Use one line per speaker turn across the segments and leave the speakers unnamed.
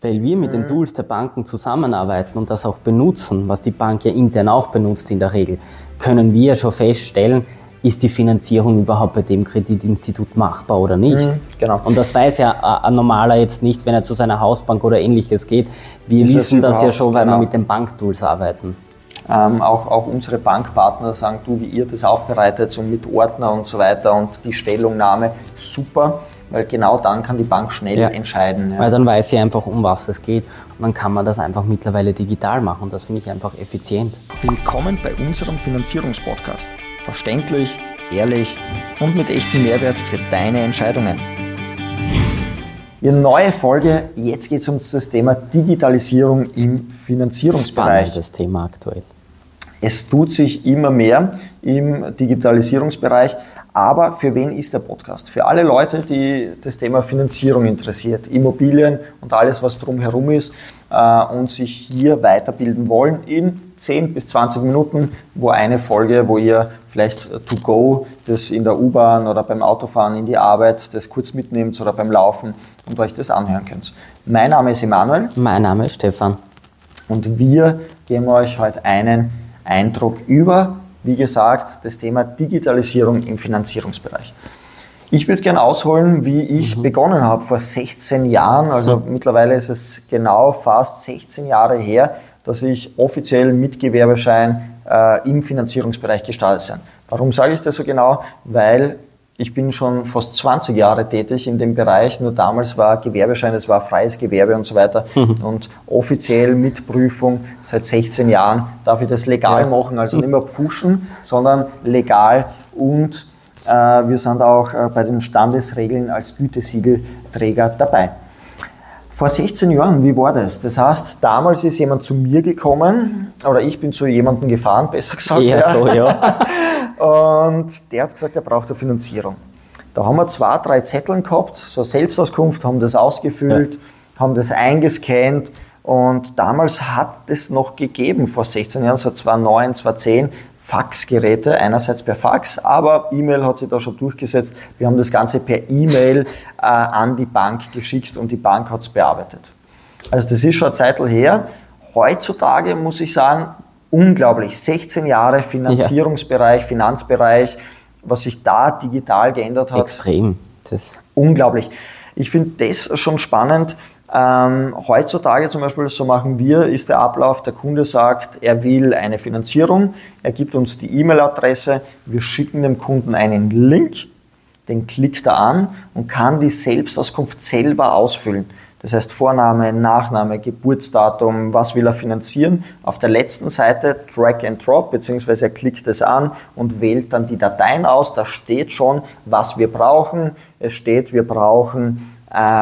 Weil wir mit den Tools der Banken zusammenarbeiten und das auch benutzen, was die Bank ja intern auch benutzt in der Regel, können wir schon feststellen, ist die Finanzierung überhaupt bei dem Kreditinstitut machbar oder nicht.
Genau.
Und das weiß ja ein Normaler jetzt nicht, wenn er zu seiner Hausbank oder Ähnliches geht. Wir wissen das ja schon, weil wir mit den Banktools arbeiten.
Auch unsere Bankpartner sagen, du, wie ihr das aufbereitet, so mit Ordner und so weiter und die Stellungnahme, super, weil genau dann kann die Bank schnell entscheiden. Ja.
Weil dann weiß sie einfach, um was es geht und dann kann man das einfach mittlerweile digital machen. Das finde ich einfach effizient.
Willkommen bei unserem Finanzierungspodcast. Verständlich, ehrlich und mit echtem Mehrwert für deine Entscheidungen. Eine neue Folge, jetzt geht es um das Thema Digitalisierung im Finanzierungsbereich.
Spannendes Thema aktuell.
Es tut sich immer mehr im Digitalisierungsbereich, aber für wen ist der Podcast? Für alle Leute, die das Thema Finanzierung interessiert, Immobilien und alles, was drumherum ist und sich hier weiterbilden wollen in 10 bis 20 Minuten, wo eine Folge, wo ihr vielleicht to go das in der U-Bahn oder beim Autofahren in die Arbeit das kurz mitnehmt oder beim Laufen und euch das anhören könnt. Mein Name ist Emanuel.
Mein Name ist Stefan.
Und wir geben euch heute einen Eindruck über, wie gesagt, das Thema Digitalisierung im Finanzierungsbereich. Ich würde gerne ausholen, wie ich begonnen habe vor 16 Jahren. Also mittlerweile ist es genau fast 16 Jahre her, dass ich offiziell mit Gewerbeschein im Finanzierungsbereich gestartet bin. Warum sage ich das so genau? Weil ich bin schon fast 20 Jahre tätig in dem Bereich, nur damals war Gewerbeschein, das war freies Gewerbe und so weiter. Und offiziell mit Prüfung seit 16 Jahren darf ich das legal machen, also nicht mehr pfuschen, sondern legal und wir sind auch bei den Standesregeln als Gütesiegelträger dabei. Vor 16 Jahren, wie war das? Das heißt, damals ist jemand zu mir gekommen, oder ich bin zu jemandem gefahren, besser gesagt. Und der hat gesagt, er braucht eine Finanzierung. Da haben wir 2, 3 Zetteln gehabt, so Selbstauskunft, haben das ausgefüllt, haben das eingescannt und damals hat es noch gegeben, vor 16 Jahren, so 2009, 2010, Faxgeräte, einerseits per Fax, aber E-Mail hat sich da schon durchgesetzt. Wir haben das Ganze per E-Mail an die Bank geschickt und die Bank hat es bearbeitet. Also das ist schon eine Zeit her. Heutzutage muss ich sagen, unglaublich, 16 Jahre Finanzierungsbereich, Finanzbereich, was sich da digital geändert hat.
Extrem.
Unglaublich. Ich finde das schon spannend. Heutzutage zum Beispiel, so machen wir, ist der Ablauf, der Kunde sagt, er will eine Finanzierung, er gibt uns die E-Mail-Adresse, wir schicken dem Kunden einen Link, den klickt er an und kann die Selbstauskunft selber ausfüllen. Das heißt Vorname, Nachname, Geburtsdatum, was will er finanzieren. Auf der letzten Seite Drag and Drop, beziehungsweise er klickt es an und wählt dann die Dateien aus. Da steht schon, was wir brauchen. Es steht, wir brauchen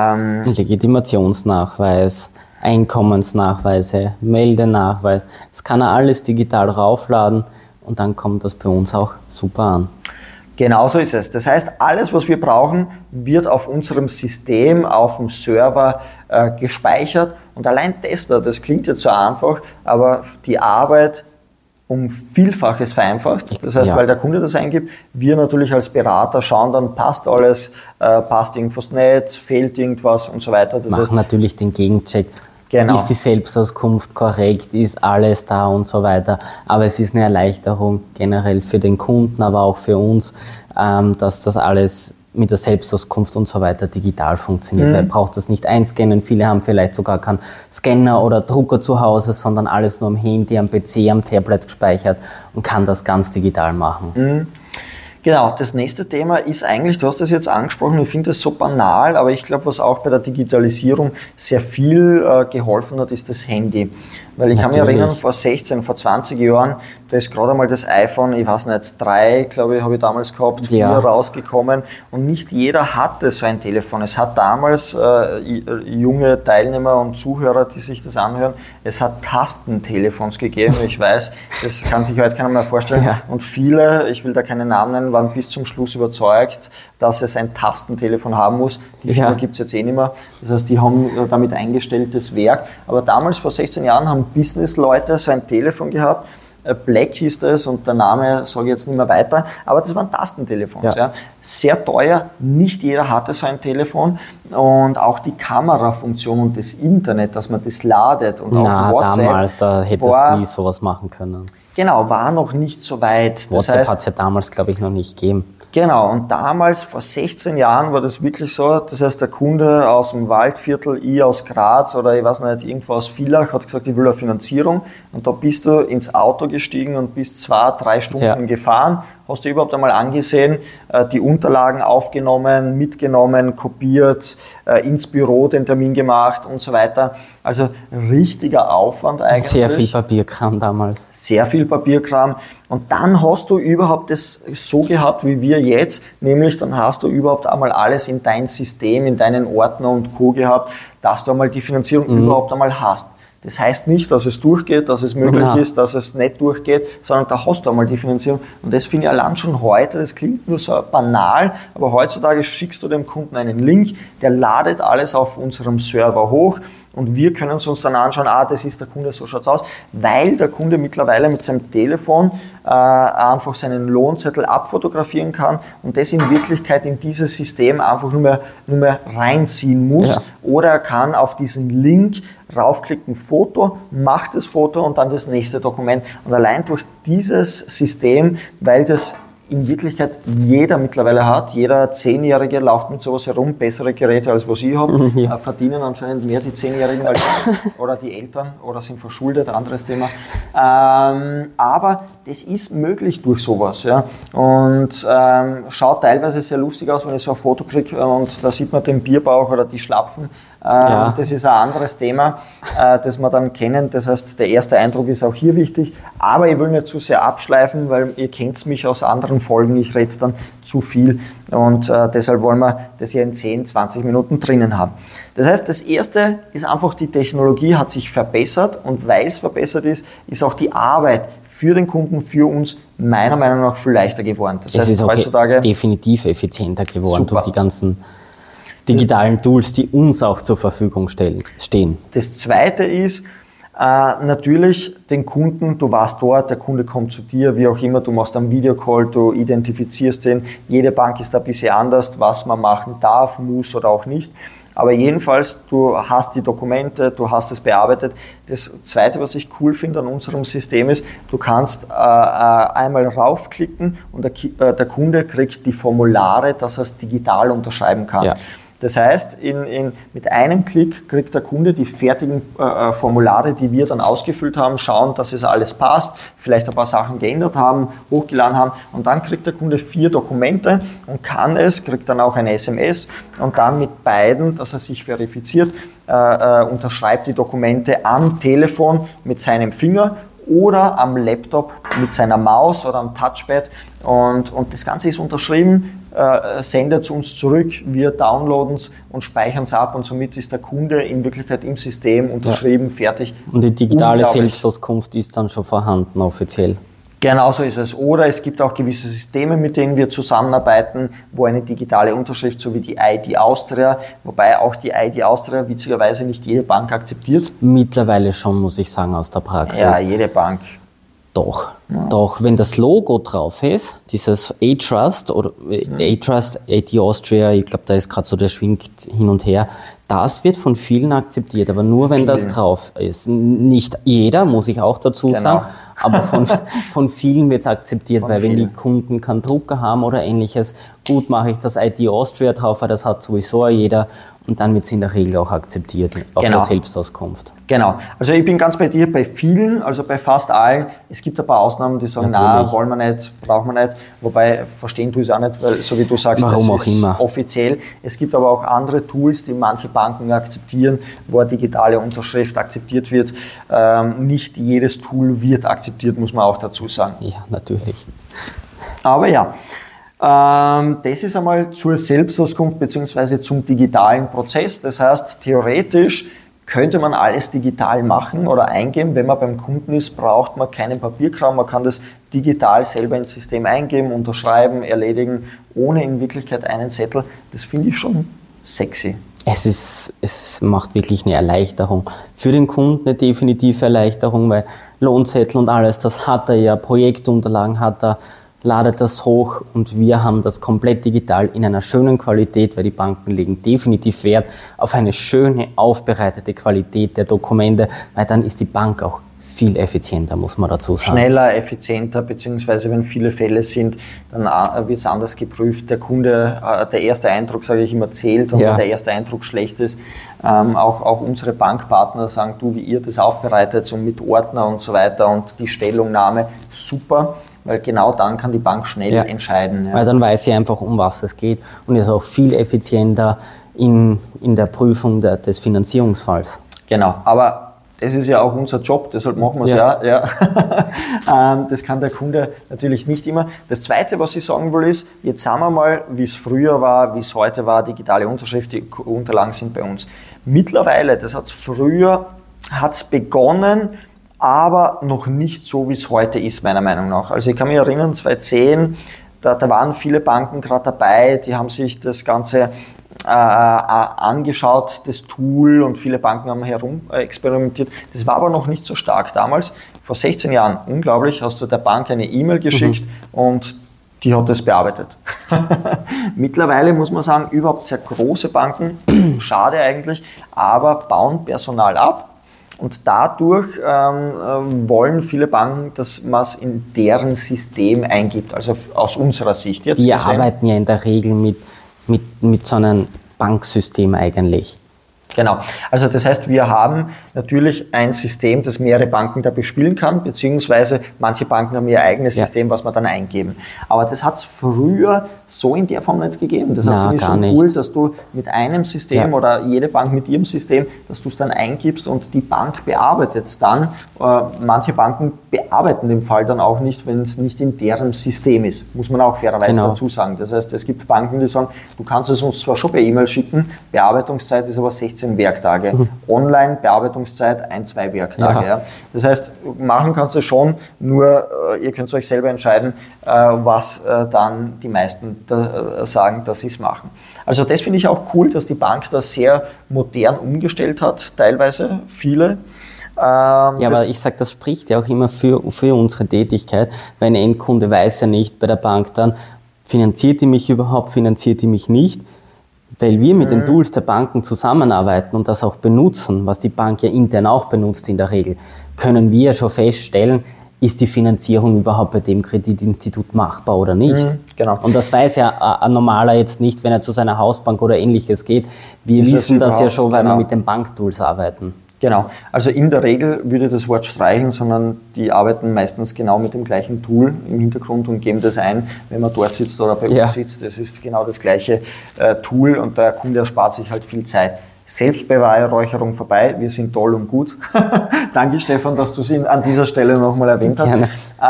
Legitimationsnachweis, Einkommensnachweise, Meldenachweis. Das kann er alles digital raufladen und dann kommt das bei uns auch super an.
Genau so ist es. Das heißt, alles, was wir brauchen, wird auf unserem System, auf dem Server gespeichert. Und allein das klingt jetzt so einfach, aber die Arbeit um Vielfaches vereinfacht. Das heißt, weil der Kunde das eingibt, wir natürlich als Berater schauen dann, passt alles, passt irgendwas nicht, fehlt irgendwas und so weiter. Das
heißt, natürlich den Gegencheck.
Genau.
Ist die Selbstauskunft korrekt, ist alles da und so weiter. Aber es ist eine Erleichterung generell für den Kunden, aber auch für uns, dass das alles mit der Selbstauskunft und so weiter digital funktioniert. Weil braucht das nicht einscannen. Viele haben vielleicht sogar keinen Scanner oder Drucker zu Hause, sondern alles nur am Handy, am PC, am Tablet gespeichert und kann das ganz digital machen.
Genau, das nächste Thema ist eigentlich, du hast das jetzt angesprochen, ich finde das so banal, aber ich glaube, was auch bei der Digitalisierung sehr viel geholfen hat, ist das Handy. Weil ich kann mich erinnern, vor 20 Jahren, da ist gerade einmal das iPhone, ich weiß nicht, 3, glaube ich, habe ich damals gehabt, 4 rausgekommen und nicht jeder hatte so ein Telefon. Es hat damals junge Teilnehmer und Zuhörer, die sich das anhören, es hat Tastentelefons gegeben. Ich weiß, das kann sich heute keiner mehr vorstellen. Und viele, ich will da keine Namen nennen, waren bis zum Schluss überzeugt, dass es ein Tastentelefon haben muss. Die Firma gibt es jetzt eh nicht mehr. Das heißt, die haben damit eingestelltes Werk. Aber damals, vor 16 Jahren, haben Businessleute so ein Telefon gehabt Black hieß das und der Name sage ich jetzt nicht mehr weiter, aber das waren Tastentelefons. Ja. Sehr teuer, nicht jeder hatte so ein Telefon und auch die Kamerafunktion und das Internet, dass man das ladet und auch WhatsApp.
Damals, da hättest du nie sowas machen können.
Genau, war noch nicht so weit.
WhatsApp hat es ja damals, glaube ich, noch nicht gegeben.
Genau, und damals, vor 16 Jahren, war das wirklich so. Das heißt, der Kunde aus dem Waldviertel, ich aus Graz oder ich weiß nicht, irgendwo aus Villach, hat gesagt, ich will eine Finanzierung. Und da bist du ins Auto gestiegen und bist 2-3 Stunden gefahren. Hast du überhaupt einmal angesehen, die Unterlagen aufgenommen, mitgenommen, kopiert, ins Büro den Termin gemacht und so weiter. Also richtiger Aufwand eigentlich.
Sehr viel Papierkram damals.
Sehr viel Papierkram. Und dann hast du überhaupt das so gehabt wie wir jetzt, nämlich dann hast du überhaupt einmal alles in dein System, in deinen Ordner und Co. gehabt, dass du einmal die Finanzierung überhaupt einmal hast. Das heißt nicht, dass es durchgeht, dass es möglich ist, dass es nicht durchgeht, sondern da hast du einmal die Finanzierung. Und das finde ich allein schon heute, das klingt nur so banal, aber heutzutage schickst du dem Kunden einen Link, der ladet alles auf unserem Server hoch und wir können es uns dann anschauen, das ist der Kunde, so schaut's aus, weil der Kunde mittlerweile mit seinem Telefon einfach seinen Lohnzettel abfotografieren kann und das in Wirklichkeit in dieses System einfach nur mehr reinziehen muss. Ja. Oder er kann auf diesen Link raufklicken, Foto, macht das Foto und dann das nächste Dokument. Und allein durch dieses System, weil das in Wirklichkeit jeder mittlerweile hat, jeder 10-Jährige läuft mit sowas herum, bessere Geräte als was ich habe, verdienen anscheinend mehr die 10-Jährigen als ich, oder die Eltern oder sind verschuldet, anderes Thema. Aber das ist möglich durch sowas. Ja. Und schaut teilweise sehr lustig aus, wenn ich so ein Foto kriege und da sieht man den Bierbauch oder die Schlapfen. Das ist ein anderes Thema, das wir dann kennen. Das heißt, der erste Eindruck ist auch hier wichtig. Aber ich will nicht zu sehr abschleifen, weil ihr kennt mich aus anderen Folgen. Ich rede dann zu viel und deshalb wollen wir das hier in 10, 20 Minuten drinnen haben. Das heißt, das erste ist einfach, die Technologie hat sich verbessert und weil es verbessert ist, ist auch die Arbeit für den Kunden, für uns meiner Meinung nach viel leichter geworden. Das heißt,
ist heutzutage definitiv effizienter geworden durch die ganzen digitalen Tools, die uns auch zur Verfügung stehen.
Das zweite ist, natürlich den Kunden, du warst dort, der Kunde kommt zu dir, wie auch immer, du machst einen Videocall, du identifizierst den, jede Bank ist da ein bisschen anders, was man machen darf, muss oder auch nicht. Aber jedenfalls, du hast die Dokumente, du hast es bearbeitet. Das zweite, was ich cool finde an unserem System ist, du kannst einmal raufklicken und der Kunde kriegt die Formulare, dass er es digital unterschreiben kann. Ja. Das heißt, mit einem Klick kriegt der Kunde die fertigen Formulare, die wir dann ausgefüllt haben, schauen, dass es alles passt, vielleicht ein paar Sachen geändert haben, hochgeladen haben und dann kriegt der Kunde 4 Dokumente und kriegt dann auch eine SMS und dann mit beiden, dass er sich verifiziert, unterschreibt die Dokumente am Telefon mit seinem Finger oder am Laptop mit seiner Maus oder am Touchpad und das Ganze ist unterschrieben, sendet es uns zurück, wir downloaden es und speichern es ab und somit ist der Kunde in Wirklichkeit im System unterschrieben, fertig.
Und die digitale Selbstauskunft ist dann schon vorhanden offiziell.
Genau so ist es. Oder es gibt auch gewisse Systeme, mit denen wir zusammenarbeiten, wo eine digitale Unterschrift, so wie die ID Austria, wobei auch die ID Austria witzigerweise nicht jede Bank akzeptiert.
Mittlerweile schon, muss ich sagen, aus der Praxis.
Ja, jede Bank.
Doch, wenn das Logo drauf ist, dieses A-Trust oder A-Trust, ID Austria, ich glaube, da ist gerade so, der schwingt hin und her, das wird von vielen akzeptiert, aber nur wenn das drauf ist. Nicht jeder, muss ich auch dazu sagen, aber von vielen wird es akzeptiert, weil wenn die Kunden keinen Drucker haben oder ähnliches, gut, mache ich das ID Austria drauf, weil das hat sowieso jeder und dann wird es in der Regel auch akzeptiert auf der Selbstauskunft.
Genau, also ich bin ganz bei dir, bei vielen, also bei fast allen. Es gibt ein paar Ausnahmen, die sagen, wollen wir nicht, brauchen wir nicht. Wobei, verstehen tue ich es auch nicht, weil so wie du sagst,
warum
das
auch
ist
immer
offiziell. Es gibt aber auch andere Tools, die manche Banken akzeptieren, wo eine digitale Unterschrift akzeptiert wird. Nicht jedes Tool wird akzeptiert, muss man auch dazu sagen.
Ja, natürlich.
Aber ja. Das ist einmal zur Selbstauskunft bzw. zum digitalen Prozess. Das heißt, theoretisch könnte man alles digital machen oder eingeben. Wenn man beim Kunden ist, braucht man keinen Papierkram. Man kann das digital selber ins System eingeben, unterschreiben, erledigen, ohne in Wirklichkeit einen Zettel. Das finde ich schon sexy.
Es macht wirklich eine Erleichterung. Für den Kunden eine definitive Erleichterung, weil Lohnzettel und alles, das hat er ja, Projektunterlagen hat er, ladet das hoch und wir haben das komplett digital in einer schönen Qualität, weil die Banken legen definitiv Wert auf eine schöne, aufbereitete Qualität der Dokumente, weil dann ist die Bank auch viel effizienter, muss man dazu sagen.
Schneller, effizienter, beziehungsweise wenn viele Fälle sind, dann wird es anders geprüft. Der Kunde, der erste Eindruck, sage ich immer, zählt und wenn der erste Eindruck schlecht ist, auch unsere Bankpartner sagen, du, wie ihr das aufbereitet, so mit Ordner und so weiter und die Stellungnahme, super. Weil genau dann kann die Bank schnell entscheiden. Ja.
Weil dann weiß sie einfach, um was es geht und ist auch viel effizienter in der Prüfung des Finanzierungsfalls.
Genau, aber das ist ja auch unser Job, deshalb machen wir es ja. Das kann der Kunde natürlich nicht immer. Das Zweite, was ich sagen will, ist, jetzt sagen wir mal, wie es früher war, wie es heute war, digitale Unterschrift, die Unterlagen sind bei uns. Mittlerweile, das hat es früher, hat es begonnen, aber noch nicht so, wie es heute ist, meiner Meinung nach. Also ich kann mich erinnern, 2010, da waren viele Banken gerade dabei, die haben sich das Ganze angeschaut, das Tool, und viele Banken haben herum experimentiert. Das war aber noch nicht so stark damals. Vor 16 Jahren, unglaublich, hast du der Bank eine E-Mail geschickt und die hat das bearbeitet. Mittlerweile muss man sagen, überhaupt sehr große Banken, schade eigentlich, aber bauen Personal ab. Und dadurch wollen viele Banken, dass man es in deren System eingibt, also aus unserer Sicht. Jetzt
wir arbeiten ja in der Regel mit so einem Banksystem eigentlich.
Genau. Also das heißt, wir haben natürlich ein System, das mehrere Banken da bespielen kann, beziehungsweise manche Banken haben ihr eigenes System, was man dann eingeben. Aber das hat es früher so in der Form nicht gegeben. Deshalb finde ich schon cool, dass du mit einem System oder jede Bank mit ihrem System, dass du es dann eingibst und die Bank bearbeitet es dann. Manche Banken bearbeiten den Fall dann auch nicht, wenn es nicht in deren System ist. Muss man auch fairerweise dazu sagen. Das heißt, es gibt Banken, die sagen, du kannst es uns zwar schon per E-Mail schicken, Bearbeitungszeit ist aber 16 Werktage. Online Bearbeitungszeit 1-2 Werktage. Ja. Das heißt, machen kannst du schon, nur ihr könnt euch selber entscheiden, was dann die meisten sagen, dass sie es machen. Also das finde ich auch cool, dass die Bank das sehr modern umgestellt hat, teilweise viele.
Aber ich sage, das spricht ja auch immer für unsere Tätigkeit, weil ein Endkunde weiß ja nicht bei der Bank dann, finanziert die mich überhaupt, finanziert die mich nicht. Weil wir mit den Tools der Banken zusammenarbeiten und das auch benutzen, was die Bank ja intern auch benutzt in der Regel, können wir schon feststellen, ist die Finanzierung überhaupt bei dem Kreditinstitut machbar oder nicht.
Genau.
Und das weiß ja ein Normaler jetzt nicht, wenn er zu seiner Hausbank oder Ähnliches geht. Wir wissen das ja schon, weil wir mit den Banktools arbeiten.
Genau, also in der Regel würde ich das Wort streichen, sondern die arbeiten meistens genau mit dem gleichen Tool im Hintergrund und geben das ein, wenn man dort sitzt oder bei uns sitzt. Das ist genau das gleiche Tool und der Kunde erspart sich halt viel Zeit. Selbstbeweihräucherung vorbei, wir sind toll und gut. Danke Stefan, dass du es an dieser Stelle nochmal erwähnt hast.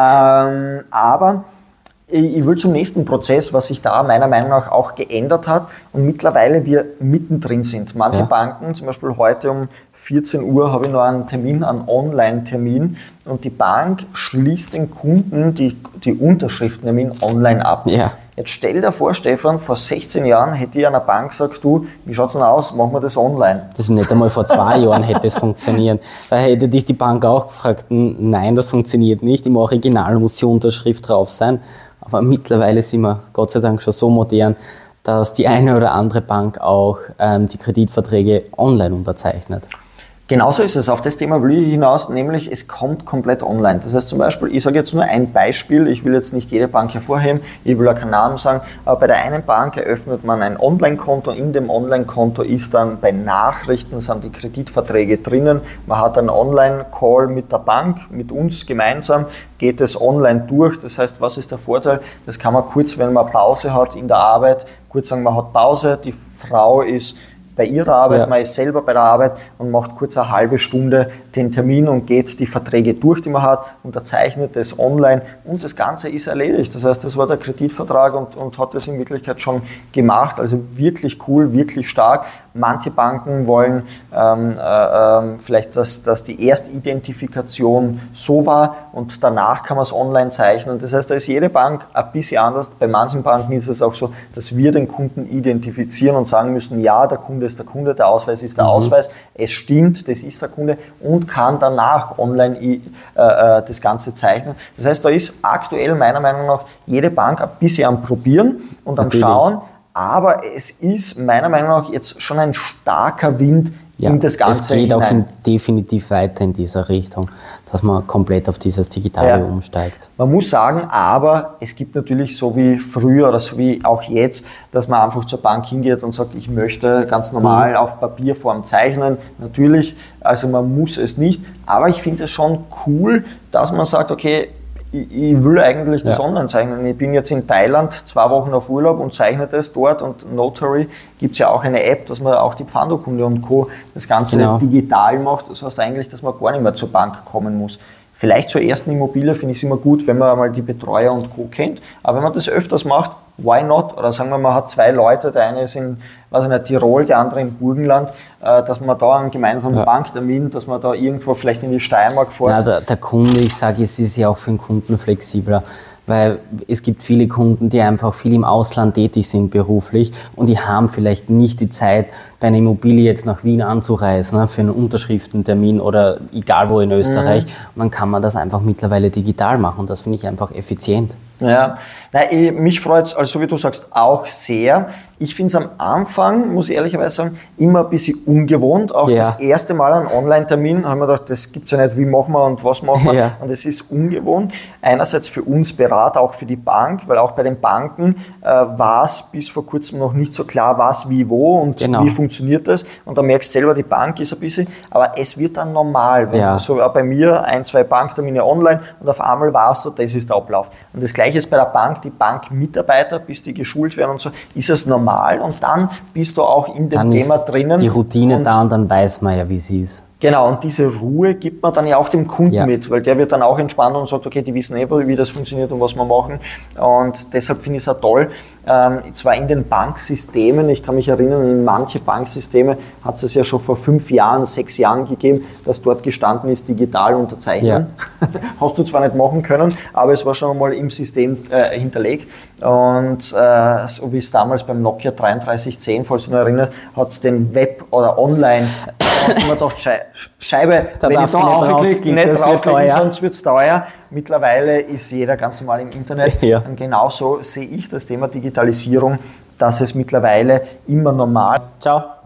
Aber ich will zum nächsten Prozess, was sich da meiner Meinung nach auch geändert hat und mittlerweile wir mittendrin sind. Manche Banken, zum Beispiel heute um 14 Uhr habe ich noch einen Termin, einen Online-Termin und die Bank schließt den Kunden die Unterschriften online ab.
Ja.
Jetzt stell dir vor, Stefan, vor 16 Jahren hätte ich einer Bank gesagt, du, wie schaut's denn aus, machen wir das online?
Das ist nicht einmal vor 2 Jahren hätte es funktioniert. Da hätte dich die Bank auch gefragt, nein, das funktioniert nicht, im Original muss die Unterschrift drauf sein. Aber mittlerweile sind wir Gott sei Dank schon so modern, dass die eine oder andere Bank auch die Kreditverträge online unterzeichnet.
Genauso ist es. Auf das Thema will ich hinaus, nämlich es kommt komplett online. Das heißt zum Beispiel, ich sage jetzt nur ein Beispiel, ich will jetzt nicht jede Bank hervorheben, ich will auch keinen Namen sagen, aber bei der einen Bank eröffnet man ein Online-Konto, in dem Online-Konto ist dann bei Nachrichten sind die Kreditverträge drinnen, man hat einen Online-Call mit der Bank, mit uns gemeinsam, geht es online durch, das heißt, was ist der Vorteil? Das kann man kurz, wenn man Pause hat in der Arbeit, kurz sagen, man hat Pause, die Frau ist bei ihrer Arbeit, man ist selber bei der Arbeit und macht kurz eine halbe Stunde den Termin und geht die Verträge durch, die man hat, unterzeichnet es online und das Ganze ist erledigt. Das heißt, das war der Kreditvertrag und hat das in Wirklichkeit schon gemacht. Also wirklich cool, wirklich stark. Manche Banken wollen vielleicht, dass die Erstidentifikation so war und danach kann man es online zeichnen. Das heißt, da ist jede Bank ein bisschen anders. Bei manchen Banken ist es auch so, dass wir den Kunden identifizieren und sagen müssen, ja, der Kunde ist der Kunde, der Ausweis ist der Ausweis, es stimmt, das ist der Kunde und kann danach online das Ganze zeichnen. Das heißt, da ist aktuell meiner Meinung nach jede Bank ein bisschen am Probieren und am Schauen, aber es ist meiner Meinung nach jetzt schon ein starker Wind in das Ganze
es geht
hinein.
auch definitiv weiter in dieser Richtung, dass man komplett auf dieses Digitale umsteigt.
Man muss sagen, aber es gibt natürlich so wie früher oder so wie auch jetzt, dass man einfach zur Bank hingeht und sagt, ich möchte ganz normal auf Papierform zeichnen. Natürlich, also man muss es nicht, aber ich finde es schon cool, dass man sagt, okay, ich will eigentlich das online zeichnen. Ich bin jetzt in Thailand 2 Wochen auf Urlaub und zeichne das dort und Notary gibt es ja auch eine App, dass man auch die Pfandurkunde und Co. das Ganze digital macht. Das heißt eigentlich, dass man gar nicht mehr zur Bank kommen muss. Vielleicht zur ersten Immobilie finde ich es immer gut, wenn man einmal die Betreuer und Co. kennt. Aber wenn man das öfters macht, why not? Oder sagen wir, man hat 2 Leute, der eine ist in Tirol, der andere im Burgenland, dass man da einen gemeinsamen Banktermin, dass man da irgendwo vielleicht in die Steiermark fährt.
Ja, der Kunde, ich sage, es ist ja auch für den Kunden flexibler, weil es gibt viele Kunden, die einfach viel im Ausland tätig sind beruflich und die haben vielleicht nicht die Zeit, bei einer Immobilie jetzt nach Wien anzureisen, für einen Unterschriftentermin oder egal wo in Österreich. Und dann kann man das einfach mittlerweile digital machen. Das finde ich einfach effizient.
Ja, nein, mich freut es, also wie du sagst, auch sehr. Ich finde es am Anfang, muss ich ehrlicherweise sagen, immer ein bisschen ungewohnt. Auch das erste Mal einen Online-Termin, haben wir gedacht, das gibt es ja nicht, wie machen wir und was machen wir. Ja. Und es ist ungewohnt. Einerseits für uns Berater, auch für die Bank, weil auch bei den Banken war es bis vor kurzem noch nicht so klar, was, wie, wo und wie funktioniert das. Und da merkst du selber, die Bank ist ein bisschen, aber es wird dann normal. So bei mir 1, 2 Banktermine online und auf einmal warst du, das ist der Ablauf. Und das Gleiche ist bei der Bank, die Bankmitarbeiter, bis die geschult werden und so, ist es normal und dann bist du auch in dem Thema drinnen.
Die Routine da und dann weiß man ja, wie sie ist.
Genau, und diese Ruhe gibt man dann ja auch dem Kunden mit, weil der wird dann auch entspannt und sagt, okay, die wissen wie das funktioniert und was wir machen. Und deshalb finde ich es auch toll. Zwar in den Banksystemen, ich kann mich erinnern, in manche Banksysteme hat es ja schon vor 5 Jahren, 6 Jahren gegeben, dass dort gestanden ist, digital unterzeichnen. Ja. Hast du zwar nicht machen können, aber es war schon einmal im System hinterlegt. Und so wie es damals beim Nokia 3310, falls du dich erinnerst, hat es den Web- oder Online hast du mir gedacht, Scheibe, wenn ich da aufgeklickt, nicht draufklicken, sonst wird es teuer. Mittlerweile ist jeder ganz normal im Internet. Ja. Und genauso sehe ich das Thema Digitalisierung, dass es mittlerweile immer normal.
Ciao.